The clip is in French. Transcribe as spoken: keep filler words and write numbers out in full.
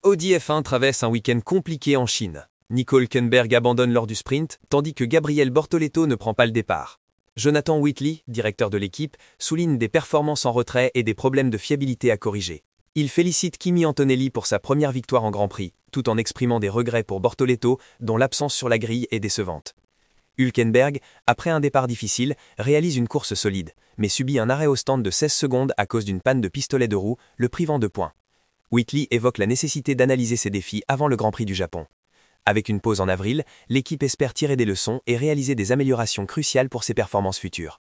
Audi F un traverse un week-end compliqué en Chine. Nico Hülkenberg abandonne lors du sprint, tandis que Gabriel Bortoleto ne prend pas le départ. Jonathan Whitley, directeur de l'équipe, souligne des performances en retrait et des problèmes de fiabilité à corriger. Il félicite Kimi Antonelli pour sa première victoire en Grand Prix, tout en exprimant des regrets pour Bortoleto, dont l'absence sur la grille est décevante. Hülkenberg, après un départ difficile, réalise une course solide, mais subit un arrêt au stand de seize secondes à cause d'une panne de pistolet de roue, le privant de points. Whitley évoque la nécessité d'analyser ces défis avant le Grand Prix du Japon. Avec une pause en avril, l'équipe espère tirer des leçons et réaliser des améliorations cruciales pour ses performances futures.